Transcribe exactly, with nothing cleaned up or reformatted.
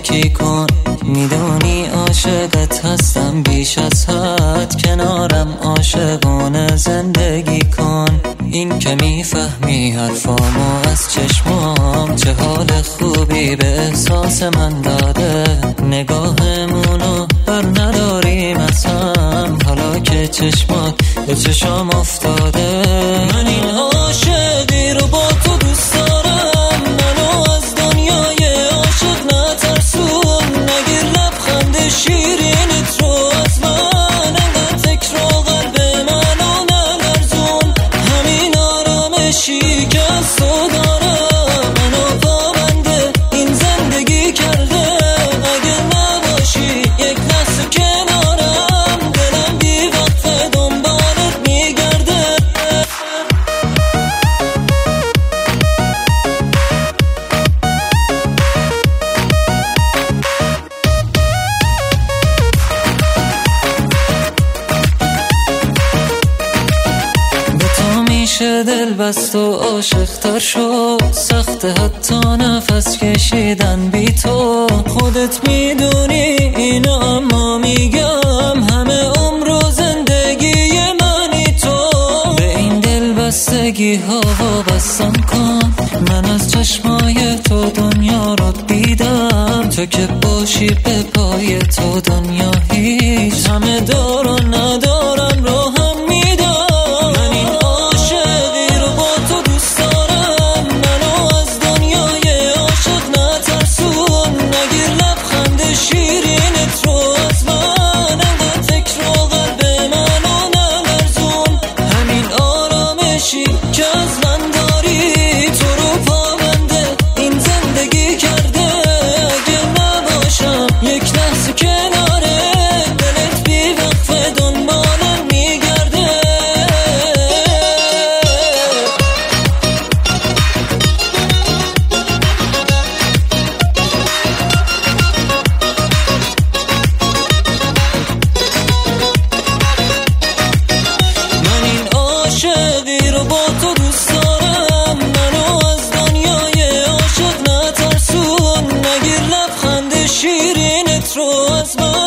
یکی کن. میدونی عاشقت هستم بیش از حد، کنارم عاشقانه زندگی کن. این که میفهمی حرفامو از چشمام، چه حال خوبی به احساس من داده. نگاهمونو بر نداریم از هم، حالا که چشمات به چشام افتاده. من این عاشقی رو با تو دوست دارم، منو از دنیای عاشق نترسون. نگیر لبخند شیرینت رو از من، انقدر تکرار قلب منو نلرزون. همین آرامشی که از تو دارم منو پابنده این زندگی کرده. اگه نباشی یک لحظه کنارم، دلم بی وقفه دنبالت میگرده. میشه دل بست و عاشق تر شد، سخت حتی نفس کشیدن بی تو. خودت میدونی اینو اما میگم، همه عمر و زندگی منی تو. به این دل بستگی ها وابستم کن، من از چشمای تو دنیا رو دیدم. تو که باشی به پای تو دنیا هیچ، همه دار و ندارم رو هم میدم. شیرینت رو از من، انقدر تکرار قلب منو نلرزون. همین آرامشی که از من داری، تو رو پابنده این زندگی کرده. اگه نباشم یک لحظه کناره، دلت بی وقفه دنبالم میگرده. عاشقی رو با تو دوست دارم، منو از دنیای عاشق نترسون. نگیر لبخند شیرینت رو از من.